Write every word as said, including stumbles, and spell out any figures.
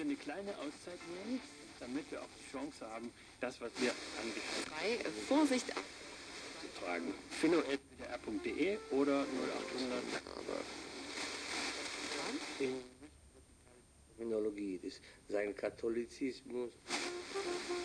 wir eine kleine Auszeit nehmen, damit wir auch die Chance haben, das, was wir angeschaut haben, Frei, äh, Vorsicht zu tragen. philo at w d r punkt de oder null achthundert. Aber in Terminologie, das, sein Katholizismus